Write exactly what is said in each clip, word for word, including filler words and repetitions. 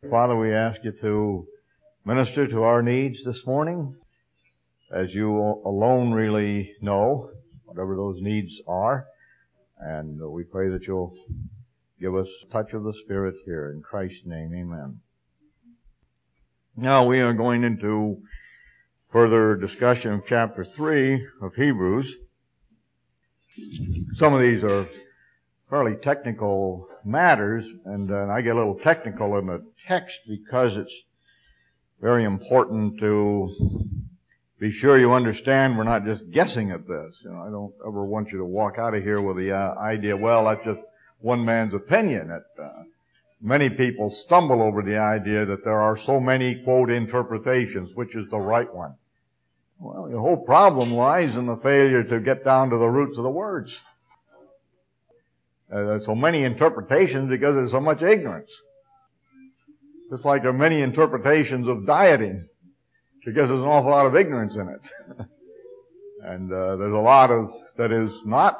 Father, we ask you to minister to our needs this morning, as you alone really know whatever those needs are. And we pray that you'll give us a touch of the Spirit here. In Christ's name, amen. Now we are going into further discussion of chapter three of Hebrews. Some of these are fairly technical matters, and uh, I get a little technical in the text because it's very important to be sure you understand we're not just guessing at this. You know, I don't ever want you to walk out of here with the uh, idea, well, that's just one man's opinion. It, uh, many people stumble over the idea that there are so many, quote, interpretations, which is the right one. Well, the whole problem lies in the failure to get down to the roots of the words. Uh, there's so many interpretations because there's so much ignorance. Just like there are many interpretations of dieting because there's an awful lot of ignorance in it. and uh, there's a lot of that is not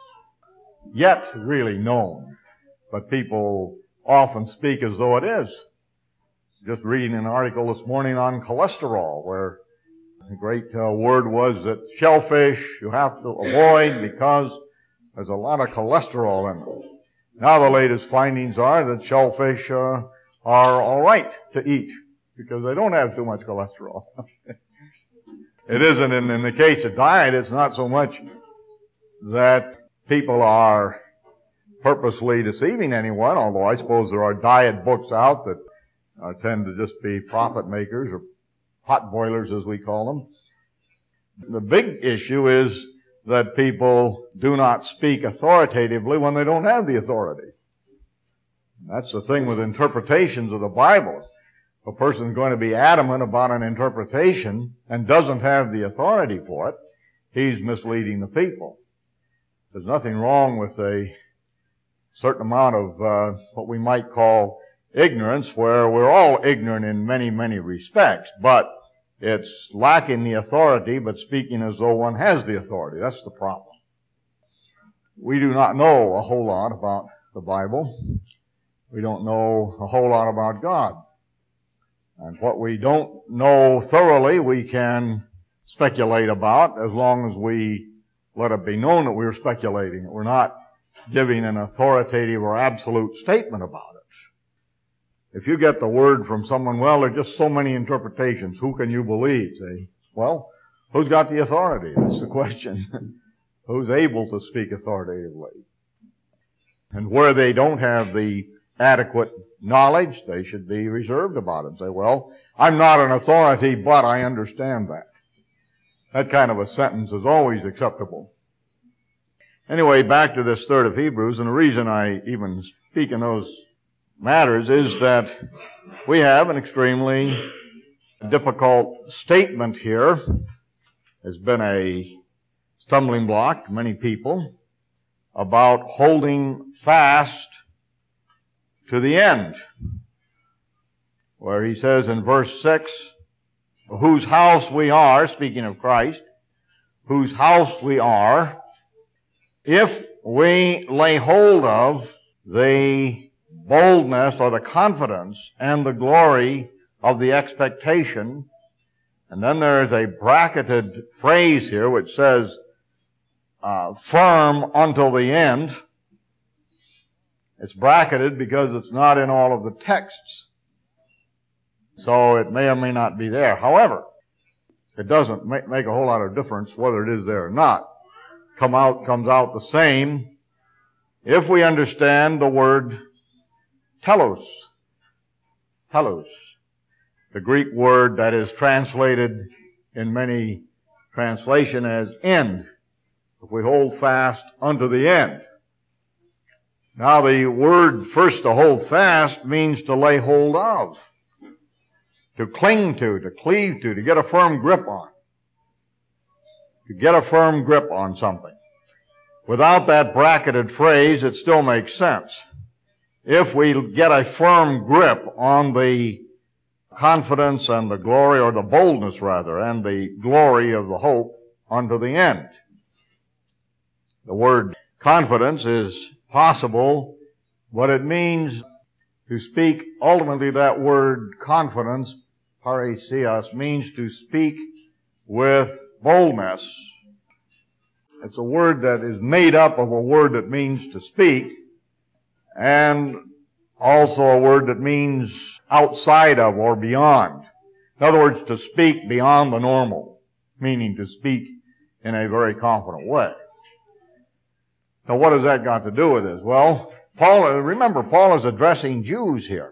yet really known, but people often speak as though it is. Just reading an article this morning on cholesterol, where the great uh, word was that shellfish you have to avoid because there's a lot of cholesterol in them. Now the latest findings are that shellfish uh, are all right to eat because they don't have too much cholesterol. It isn't in, in the case of diet, it's not so much that people are purposely deceiving anyone, although I suppose there are diet books out that uh, tend to just be profit makers or pot boilers as we call them. The big issue is that people do not speak authoritatively when they don't have the authority. That's the thing with interpretations of the Bible. If a person is going to be adamant about an interpretation and doesn't have the authority for it, he's misleading the people. There's nothing wrong with a certain amount of uh, what we might call ignorance, where we're all ignorant in many, many respects, but it's lacking the authority, but speaking as though one has the authority. That's the problem. We do not know a whole lot about the Bible. We don't know a whole lot about God. And what we don't know thoroughly, we can speculate about as long as we let it be known that we're speculating. We're not giving an authoritative or absolute statement about it. If you get the word from someone, well, there are just so many interpretations, who can you believe? Say, well, who's got the authority? That's the question. Who's able to speak authoritatively? And where they don't have the adequate knowledge, they should be reserved about it and say, well, I'm not an authority, but I understand that. That kind of a sentence is always acceptable. Anyway, back to this third of Hebrews, and the reason I even speak in those matters is that we have an extremely difficult statement here. There's been a stumbling block to many people about holding fast to the end, where he says in verse six, whose house we are, speaking of Christ, whose house we are, if we lay hold of the boldness or the confidence and the glory of the expectation. And then there is a bracketed phrase here which says, uh, firm until the end. It's bracketed because it's not in all of the texts. So it may or may not be there. However, it doesn't make, make a whole lot of difference whether it is there or not. Come out, comes out the same if we understand the word telos. Telos. The Greek word that is translated in many translation as end. If we hold fast unto the end. Now the word first to hold fast means to lay hold of. To cling to, to cleave to, to get a firm grip on. To get a firm grip on something. Without that bracketed phrase, it still makes sense. If we get a firm grip on the confidence and the glory, or the boldness rather, and the glory of the hope unto the end. The word confidence is possible, but it means To speak, ultimately that word confidence, parrhesias, means to speak with boldness. It's a word that is made up of a word that means to speak, and also a word that means outside of or beyond. In other words, to speak beyond the normal, meaning to speak in a very confident way. Now what has that got to do with this? Well, Paul, remember, Paul is addressing Jews here.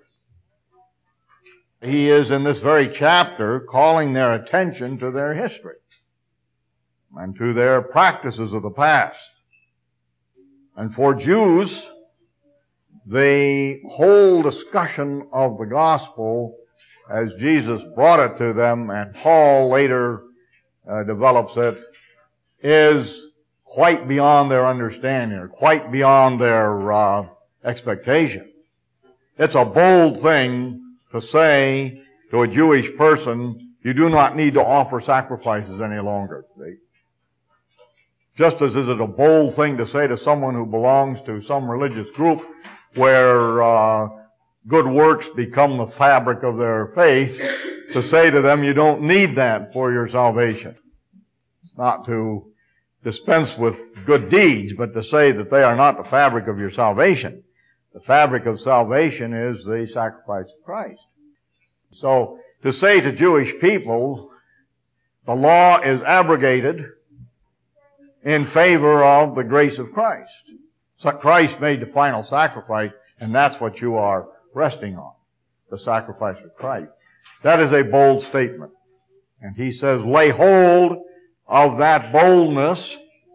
He is in this very chapter calling their attention to their history and to their practices of the past. And for Jews, the whole discussion of the gospel as Jesus brought it to them, and Paul later uh, develops it, is quite beyond their understanding, or quite beyond their uh, expectation. It's a bold thing to say to a Jewish person, you do not need to offer sacrifices any longer. See? Just as is it a bold thing to say to someone who belongs to some religious group where uh, good works become the fabric of their faith, to say to them, you don't need that for your salvation. It's not to dispense with good deeds, but to say that they are not the fabric of your salvation. The fabric of salvation is the sacrifice of Christ. So, to say to Jewish people, the law is abrogated in favor of the grace of Christ. So Christ made the final sacrifice, and that's what you are resting on, the sacrifice of Christ. That is a bold statement. And he says, lay hold of that boldness,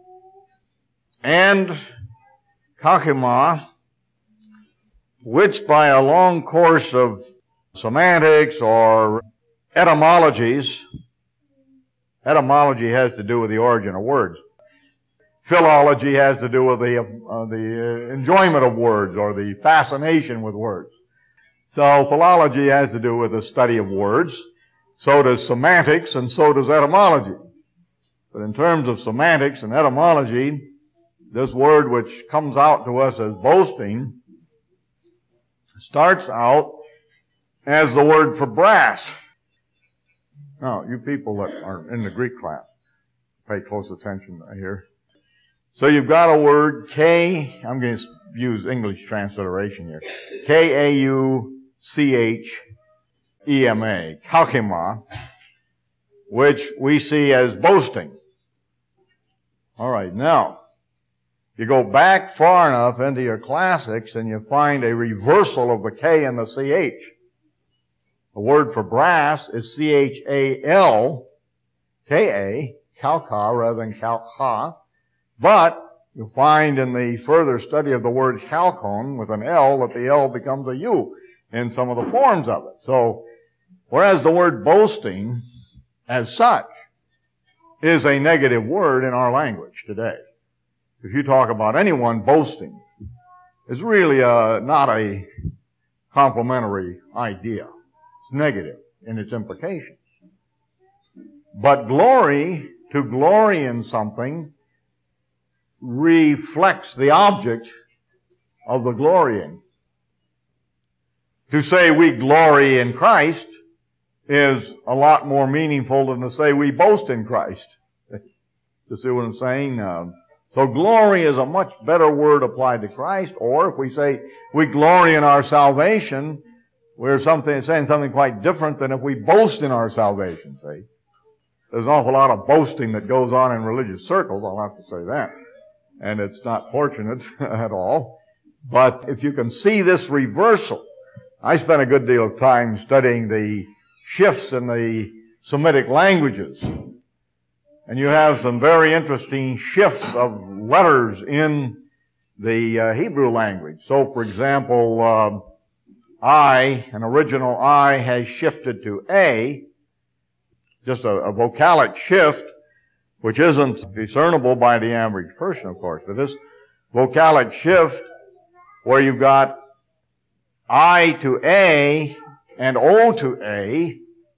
and kakema, which by a long course of semantics or etymologies, etymology has to do with the origin of words. Philology has to do with the, uh, the uh, enjoyment of words or the fascination with words. So philology has to do with the study of words. So does semantics, and so does etymology. But in terms of semantics and etymology, this word which comes out to us as boasting starts out as the word for brass. Now, you people that are in the Greek class, pay close attention here. So you've got a word, K, I'm going to use English transliteration here, K A U C H E M A, kakema, which we see as boasting. Alright, now, you go back far enough into your classics and you find a reversal of the K and the C H. The word for brass is C H A L K A, kalka rather than kalka. But you'll find in the further study of the word chalcon with an L that the L becomes a U in some of the forms of it. So, whereas the word boasting as such is a negative word in our language today. If you talk about anyone boasting, it's really a, not a complimentary idea. It's negative in its implications. But glory, to glory in something, reflects the object of the glorying. To say we glory in Christ is a lot more meaningful than to say we boast in Christ. You see what I'm saying? Um, so glory is a much better word applied to Christ, or if we say we glory in our salvation, we're something, saying something quite different than if we boast in our salvation, see? There's an awful lot of boasting that goes on in religious circles, I'll have to say that. And it's not fortunate at all. But if you can see this reversal, I spent a good deal of time studying the shifts in the Semitic languages. And you have some very interesting shifts of letters in the uh, Hebrew language. So, for example, uh, I, an original I, has shifted to A, just a, a vocalic shift, which isn't discernible by the average person, of course. But this vocalic shift, where you've got I to A and O to A,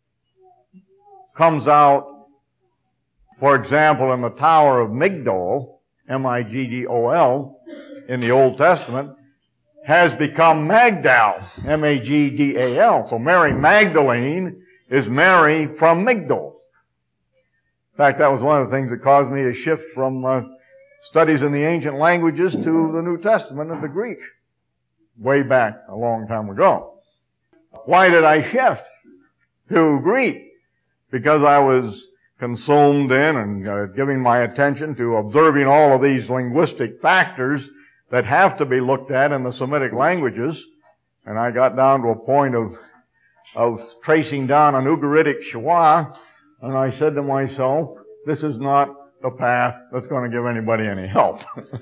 comes out, for example, in the Tower of Migdol, M I G D O L, in the Old Testament, has become Magdal, M A G D A L. So Mary Magdalene is Mary from Migdal. In fact, that was one of the things that caused me to shift from uh, studies in the ancient languages to the New Testament and the Greek, way back a long time ago. Why did I shift to Greek? Because I was consumed in and uh, giving my attention to observing all of these linguistic factors that have to be looked at in the Semitic languages, and I got down to a point of of tracing down an Ugaritic schwa, and I said to myself, this is not the path that's going to give anybody any help.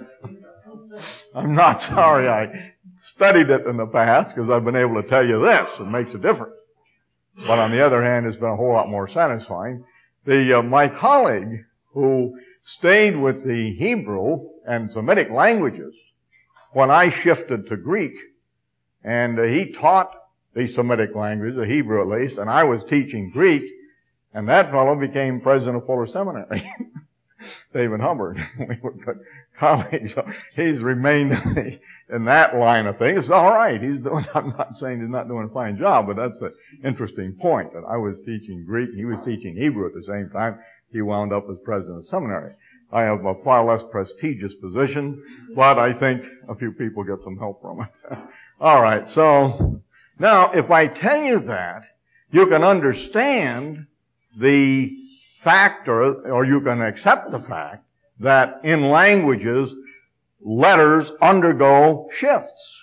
I'm not sorry I studied it in the past, because I've been able to tell you this. It makes a difference. But on the other hand, it's been a whole lot more satisfying. The uh, my colleague who stayed with the Hebrew and Semitic languages when I shifted to Greek, and uh, he taught the Semitic language, the Hebrew at least, and I was teaching Greek, and that fellow became president of Fuller Seminary. David Hubbard. We were good colleagues. So he's remained in that line of things. It's all right. He's doing, I'm not saying he's not doing a fine job, but that's an interesting point, that I was teaching Greek, he was teaching Hebrew at the same time. He wound up as president of seminary. I have a far less prestigious position, but I think a few people get some help from it. All right. So now, if I tell you that, you can understand the factor, or you can accept the fact that in languages, letters undergo shifts.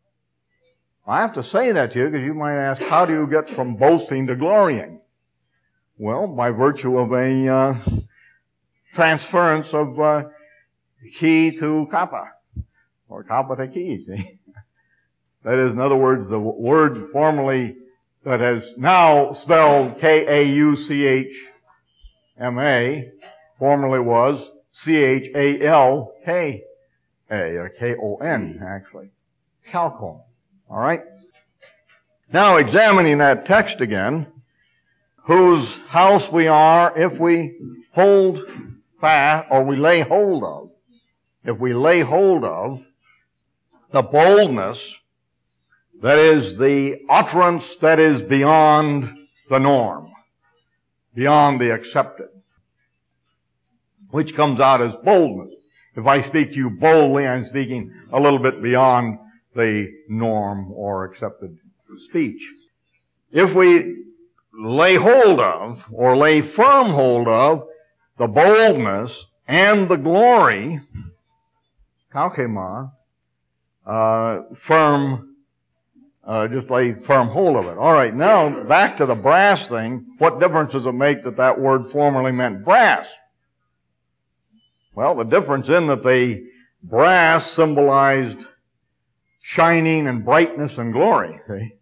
I have to say that to you because you might ask, how do you get from boasting to glorying? Well, by virtue of a uh, transference of uh, chi to kappa, or kappa to chi, see? That is, in other words, the word formerly that has now spelled K A U C H M A formerly was C H A L K A, or K O N, actually. Chalcone. All right? Now, examining that text again, whose house we are if we hold fast, or we lay hold of, if we lay hold of the boldness that is the utterance that is beyond the norm, beyond the accepted, which comes out as boldness. If I speak to you boldly, I'm speaking a little bit beyond the norm or accepted speech. If we lay hold of, or lay firm hold of, the boldness and the glory, kalkema, uh, firm, uh, just lay firm hold of it. All right, now back to the brass thing. What difference does it make that that word formerly meant brass? Well, the difference in that the brass symbolized shining and brightness and glory. See?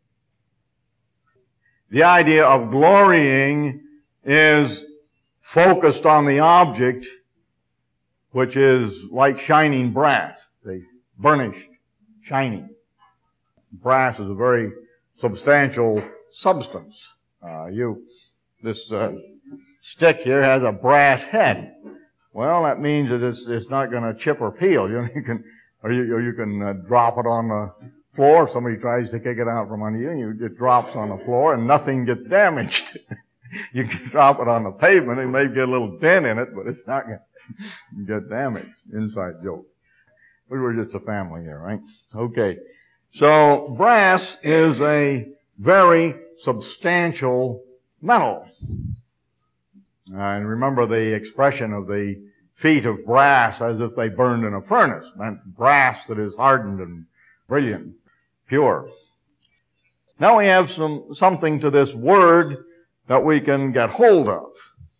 The idea of glorying is focused on the object, which is like shining brass. See? Burnished, shining. Brass is a very substantial substance. Uh, you, this uh, stick here has a brass head. Well, that means that it's, it's not going to chip or peel. You, know, you can, or you, or you can uh, drop it on the floor. If somebody tries to kick it out from under you, you, it drops on the floor and nothing gets damaged. You can drop it on the pavement. It may get a little dent in it, but it's not going to get damaged. Inside joke. We were just a family here, right? Okay. So brass is a very substantial metal. Uh, and remember the expression of the feet of brass as if they burned in a furnace. Meant brass that is hardened and brilliant, pure. Now we have some something to this word that we can get hold of.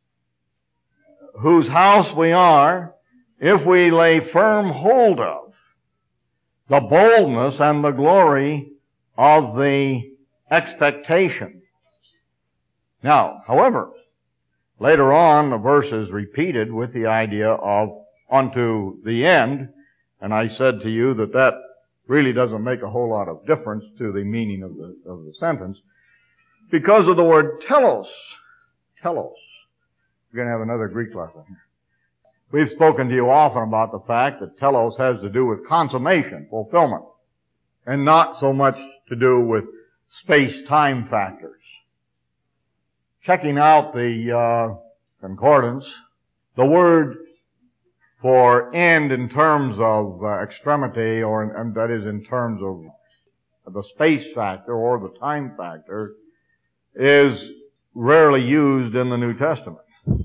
Whose house we are, if we lay firm hold of the boldness and the glory of the expectation. Now, however, later on, the verse is repeated with the idea of unto the end, and I said to you that that really doesn't make a whole lot of difference to the meaning of the, of the sentence, because of the word telos. Telos. We're going to have another Greek lesson here. We've spoken to you often about the fact that telos has to do with consummation, fulfillment. and not so much to do with space-time factors. Checking out the uh, concordance, the word for end in terms of uh, extremity, or and that is in terms of the space factor or the time factor, is rarely used in the New Testament.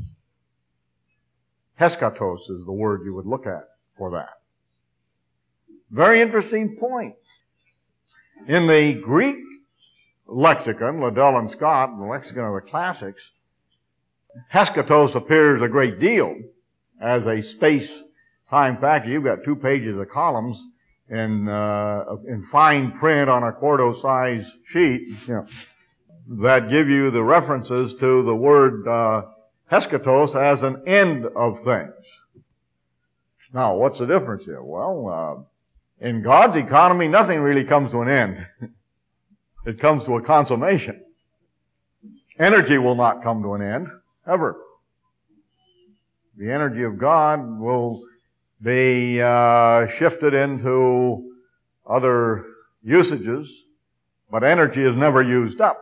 Heskatos is the word you would look at for that. Very interesting point. In the Greek lexicon, Liddell and Scott, the lexicon of the classics, Heskatos appears a great deal as a space-time factor. You've got two pages of columns in uh, in fine print on a quarto-size sheet, you know, that give you the references to the word uh, Heskatos as an end of things. Now, what's the difference here? Well, uh, in God's economy, nothing really comes to an end. It comes to a consummation. Energy will not come to an end, ever. The energy of God will be uh, shifted into other usages, but energy is never used up.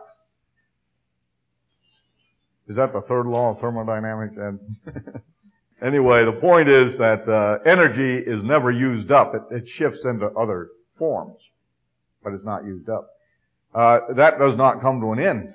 Is that the third law of thermodynamics? Anyway, the point is that uh, energy is never used up. It, it shifts into other forms, but it's not used up. Uh, that does not come to an end.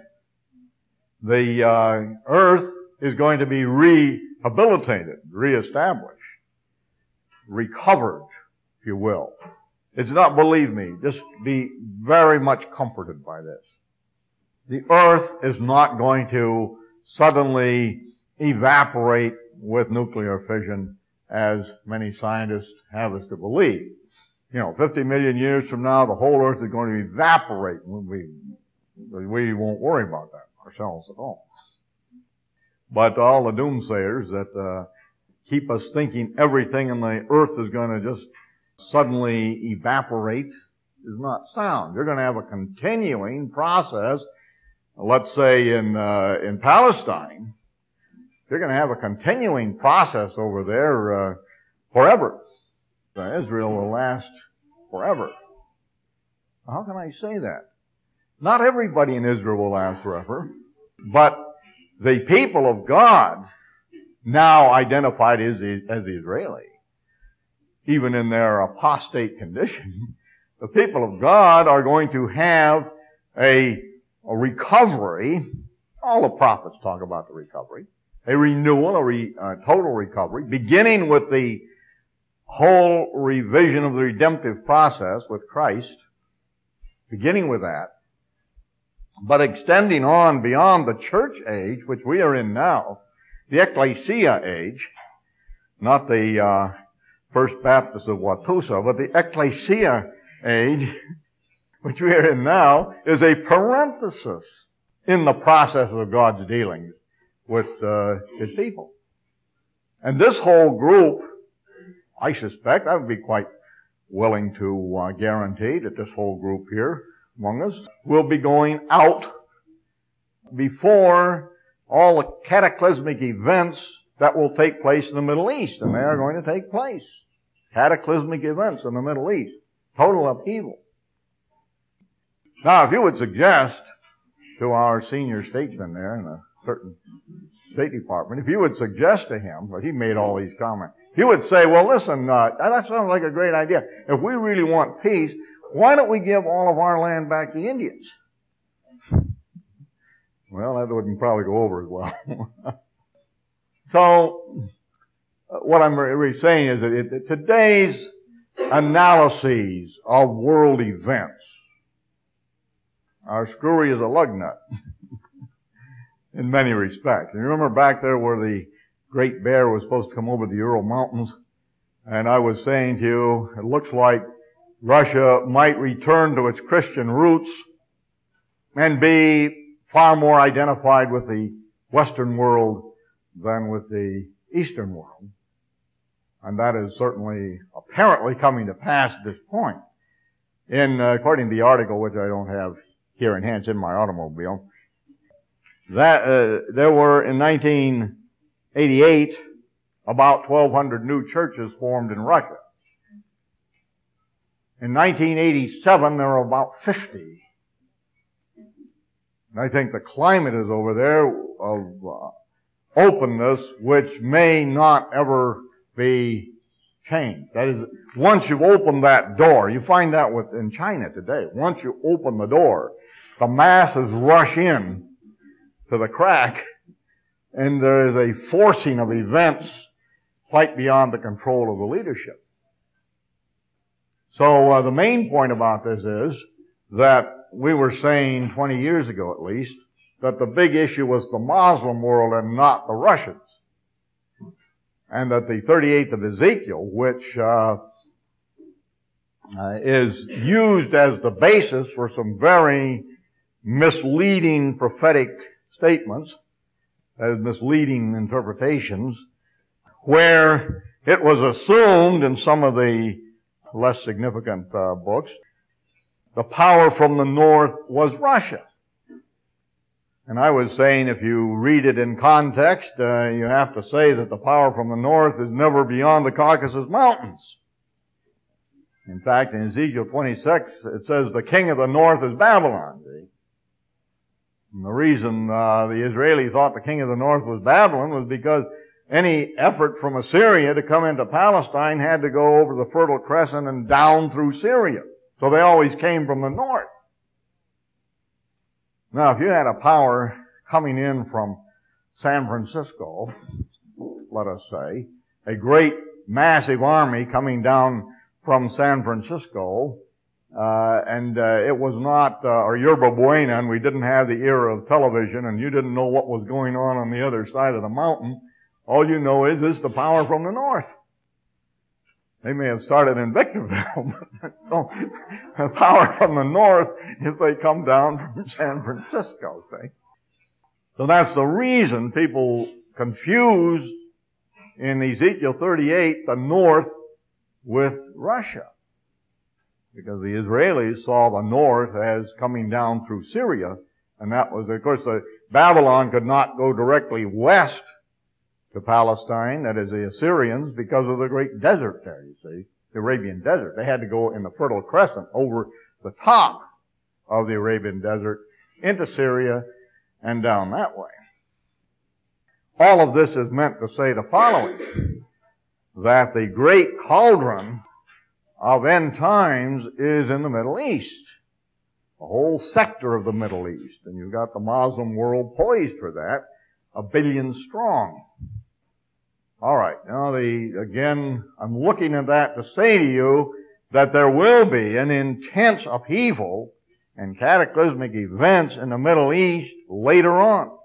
The uh, earth is going to be rehabilitated, reestablished, recovered, if you will. It's not, believe me, just be very much comforted by this. The earth is not going to suddenly evaporate with nuclear fission as many scientists have us to believe. You know, fifty million years from now, the whole earth is going to evaporate. We, we won't worry about that ourselves at all. But all the doomsayers that uh, keep us thinking everything in the earth is going to just suddenly evaporate is not sound. You're going to have a continuing process. Let's say in uh, in Palestine, you're going to have a continuing process over there uh, forever. Uh, Israel will last forever. How can I say that? Not everybody in Israel will last forever, but the people of God, now identified as the, as the Israeli, even in their apostate condition, the people of God are going to have a, a recovery. All the prophets talk about the recovery. A renewal, a re, uh, total recovery, beginning with the whole revision of the redemptive process with Christ, beginning with that, but extending on beyond the church age, which we are in now, the ecclesia age, not the uh, First Baptist of Watusa, but the ecclesia age, which we are in now, is a parenthesis in the process of God's dealings with uh, His people. And this whole group, I suspect, I would be quite willing to uh, guarantee that this whole group here among us will be going out before all the cataclysmic events that will take place in the Middle East. And they are going to take place. Cataclysmic events in the Middle East. Total upheaval. Now, if you would suggest to our senior statesman there in a certain State Department, if you would suggest to him, but he made all these comments, he would say, well, listen, uh, that sounds like a great idea. If we really want peace, why don't we give all of our land back to the Indians? Well, that wouldn't probably go over as well. So, uh, what I'm really saying is that it, today's analyses of world events are screwy as a lug nut in many respects. And you remember back there where the Great Bear was supposed to come over the Ural Mountains, and I was saying to you, it looks like Russia might return to its Christian roots and be far more identified with the Western world than with the Eastern world. And that is certainly apparently coming to pass at this point. In, uh, according to the article, which I don't have here in hand, it's in my automobile, that, uh, there were in nineteen eighty-eight about twelve hundred new churches formed in Russia. In nineteen eighty-seven, there were about fifty. And I think the climate is over there of uh, openness which may not ever be changed. That is, once you open that door, you find that with, in China today. Once you open the door, the masses rush in to the crack, and there is a forcing of events quite beyond the control of the leadership. So uh, the main point about this is that we were saying twenty years ago at least that the big issue was the Muslim world and not the Russians. And that the thirty-eighth of Ezekiel, which uh, uh, is used as the basis for some very misleading prophetic statements, as misleading interpretations, where it was assumed in some of the less significant uh, books, the power from the north was Russia. And I was saying if you read it in context, uh, you have to say that the power from the north is never beyond the Caucasus Mountains. In fact, in Ezekiel twenty-six, it says the king of the north is Babylon. See? And the reason uh, the Israelis thought the king of the north was Babylon was because any effort from Assyria to come into Palestine had to go over the Fertile Crescent and down through Syria. So they always came from the north. Now, if you had a power coming in from San Francisco, let us say, a great massive army coming down from San Francisco, uh, and uh, it was not, uh, or Yerba Buena, and we didn't have the era of television, and you didn't know what was going on on the other side of the mountain, all you know is it's the power from the north. They may have started in Victorville, but no, the power from the north if they come down from San Francisco, see? So that's the reason people confuse in Ezekiel thirty-eight the north with Russia. Because the Israelis saw the north as coming down through Syria, and that was, of course, the, Babylon could not go directly west to Palestine, that is the Assyrians, because of the great desert there, you see, the Arabian desert. They had to go in the Fertile Crescent over the top of the Arabian desert into Syria and down that way. All of this is meant to say the following, that the great cauldron of end times is in the Middle East, the whole sector of the Middle East, and you've got the Muslim world poised for that, a billion strong. All right. Now, the, again, I'm looking at that to say to you that there will be an intense upheaval and cataclysmic events in the Middle East later on.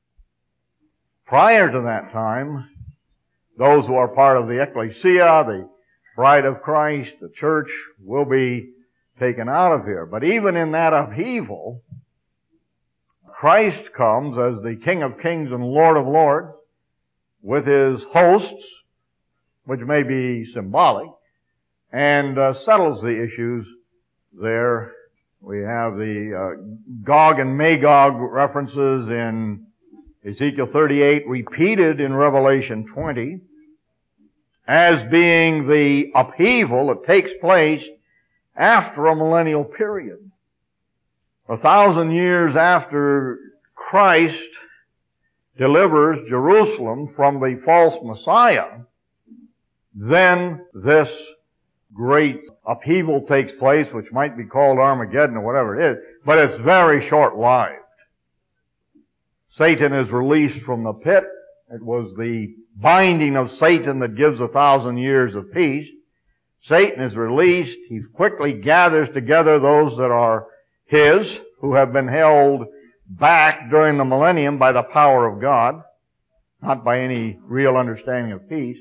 Prior to that time, those who are part of the ecclesia, the bride of Christ, the church, will be taken out of here. But even in that upheaval, Christ comes as the King of Kings and Lord of Lords, with His hosts, which may be symbolic, and uh, settles the issues there. We have the uh, Gog and Magog references in Ezekiel thirty-eight, repeated in Revelation twenty, as being the upheaval that takes place after a millennial period. A thousand years after Christ delivers Jerusalem from the false Messiah, then this great upheaval takes place, which might be called Armageddon or whatever it is, but it's very short-lived. Satan is released from the pit. It was the binding of Satan that gives a thousand years of peace. Satan is released. He quickly gathers together those that are his, who have been held back during the millennium by the power of God, not by any real understanding of peace.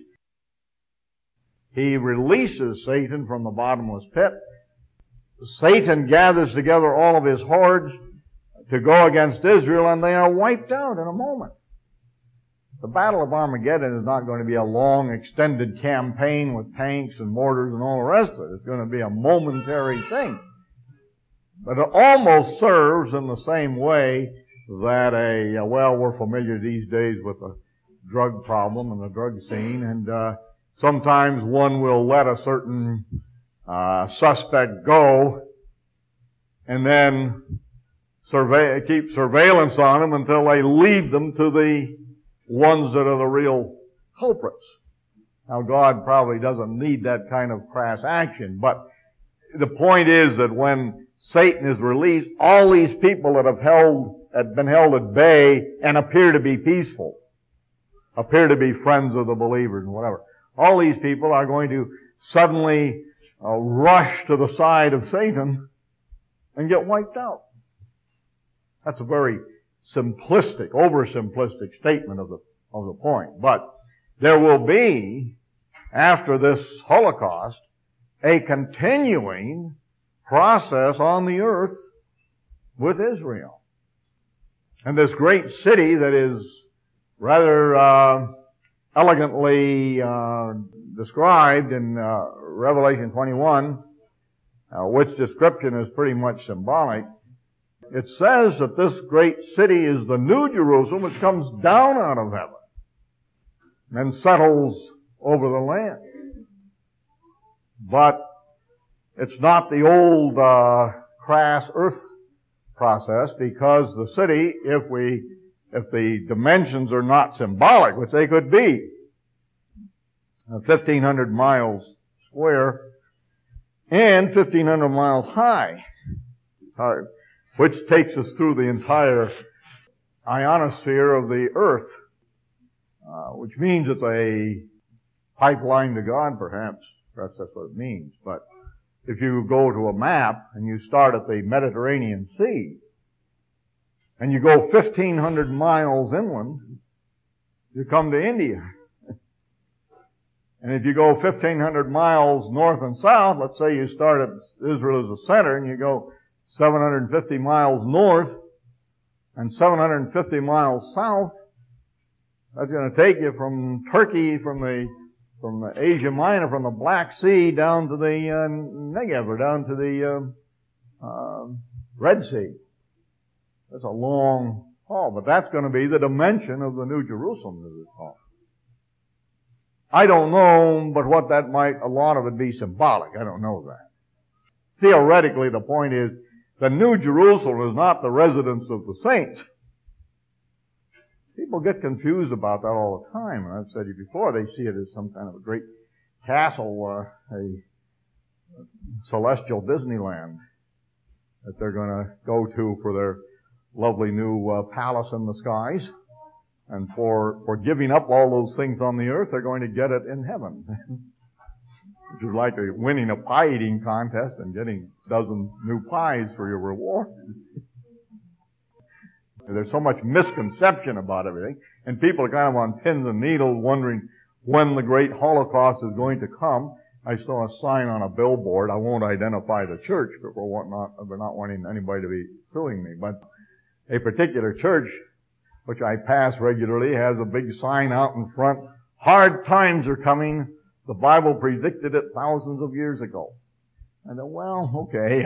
He releases Satan from the bottomless pit. Satan gathers together all of his hordes to go against Israel, and they are wiped out in a moment. The Battle of Armageddon is not going to be a long, extended campaign with tanks and mortars and all the rest of it. It's going to be a momentary thing. But it almost serves in the same way that a, well, we're familiar these days with the drug problem and the drug scene, and uh, sometimes one will let a certain uh, suspect go, and then survey, keep surveillance on them until they lead them to the ones that are the real culprits. Now, God probably doesn't need that kind of crass action, but the point is that when Satan is released, all these people that have held, have been held at bay and appear to be peaceful, appear to be friends of the believers and whatever, all these people are going to suddenly uh, rush to the side of Satan and get wiped out. That's a very simplistic, oversimplistic statement of the, of the point. But there will be, after this Holocaust, a continuing process on the earth with Israel. And this great city that is rather uh, elegantly uh, described in uh, Revelation twenty-one, uh, which description is pretty much symbolic. It says that this great city is the New Jerusalem which comes down out of heaven and settles over the land. But it's not the old uh, crass earth process, because the city, if we, if the dimensions are not symbolic, which they could be, uh, fifteen hundred miles square and fifteen hundred miles high, uh, which takes us through the entire ionosphere of the earth, uh, which means it's a pipeline to God, perhaps. Perhaps that's what it means. But if you go to a map and you start at the Mediterranean Sea and you go fifteen hundred miles inland, you come to India. And if you go fifteen hundred miles north and south, let's say you start at Israel as the center and you go seven hundred fifty miles north and seven hundred fifty miles south, that's going to take you from Turkey, from the from the Asia Minor, from the Black Sea down to the uh, Negev, or down to the uh, uh, Red Sea. That's a long haul, but that's going to be the dimension of the New Jerusalem that it's called. I don't know, but what that might, a lot of it be symbolic. I don't know that. Theoretically, the point is, the New Jerusalem is not the residence of the saints. People get confused about that all the time, and I've said it before. They see it as some kind of a great castle, uh, a celestial Disneyland that they're going to go to for their lovely new uh, palace in the skies. And for, for giving up all those things on the earth, they're going to get it in heaven. Which is like a winning a pie eating contest and getting a dozen new pies for your reward. There's so much misconception about everything, and people are kind of on pins and needles wondering when the great Holocaust is going to come. I saw a sign on a billboard. I won't identify the church, but we're not, we're not wanting anybody to be suing me. But a particular church, which I pass regularly, has a big sign out in front. Hard times are coming. The Bible predicted it thousands of years ago. I thought, well, okay.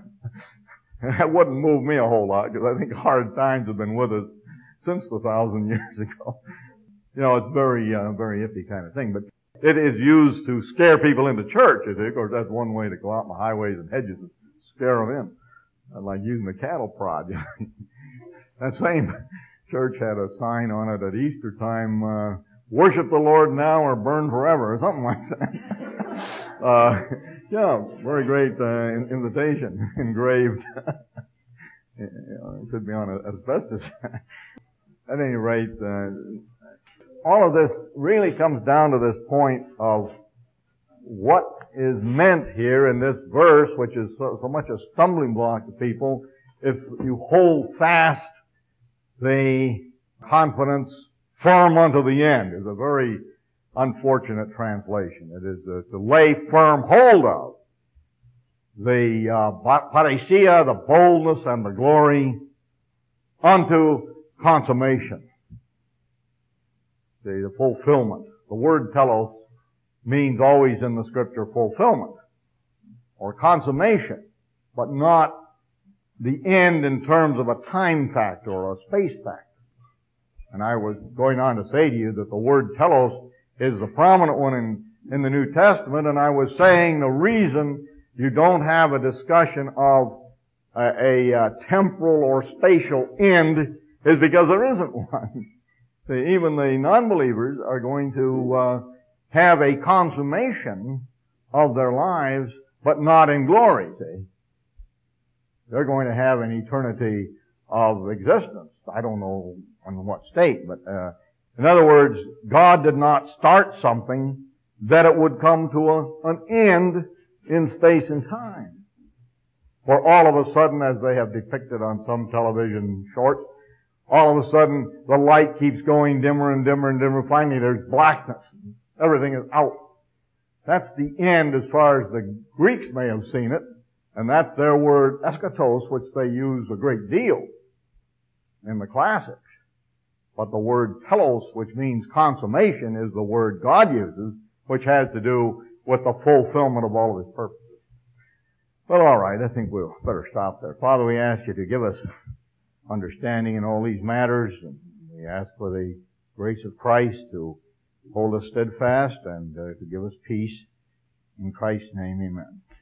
That wouldn't move me a whole lot, because I think hard times have been with us since the thousand years ago. You know, it's very, uh, very iffy kind of thing, but it is used to scare people into church, you see. Of course, that's one way to go out in the highways and hedges and scare them in. Like using the cattle prod. That same church had a sign on it at Easter time, uh, worship the Lord now or burn forever, or something like that. uh, yeah, very great uh, invitation engraved. You know, it could be on asbestos. At any rate, uh, all of this really comes down to this point of what is meant here in this verse, which is so, so much a stumbling block to people. If you hold fast the confidence firm unto the end, is a very unfortunate translation. It is uh, to lay firm hold of the uh, parousia, the boldness and the glory, unto consummation, the, the fulfillment. The word telos means always in the Scripture fulfillment or consummation, but not the end in terms of a time factor or a space factor. And I was going on to say to you that the word telos is the prominent one in, in the New Testament, and I was saying the reason you don't have a discussion of a, a, a temporal or spatial end is because there isn't one. See, even the non-believers are going to uh, have a consummation of their lives, but not in glory, see. They're going to have an eternity of existence. I don't know in what state, but uh, in other words, God did not start something that it would come to a, an end in space and time. Or all of a sudden, as they have depicted on some television shorts, all of a sudden the light keeps going dimmer and dimmer and dimmer. Finally there's blackness. Everything is out. That's the end as far as the Greeks may have seen it. And that's their word eschatos, which they use a great deal in the classics. But the word telos, which means consummation, is the word God uses, which has to do with the fulfillment of all of His purposes. Well, all right, I think we'll better stop there. Father, we ask You to give us understanding in all these matters, and we ask for the grace of Christ to hold us steadfast and uh, to give us peace. In Christ's name, amen.